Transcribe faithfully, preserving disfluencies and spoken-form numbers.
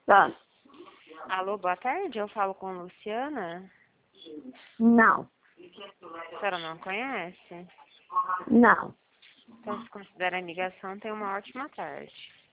Tá. Alô, boa tarde, eu falo com Luciana. Não. A senhora não conhece? Não. Então, se considera a ligação, tenha uma ótima tarde.